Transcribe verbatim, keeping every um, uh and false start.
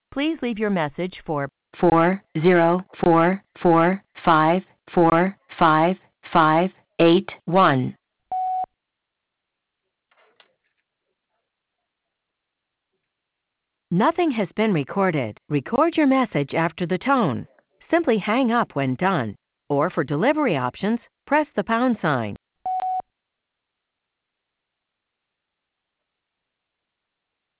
Please leave your message for four zero four four five four five five eight one. Nothing has been recorded. Record your message after the tone. Simply hang up when done. Or for delivery options, press the pound sign.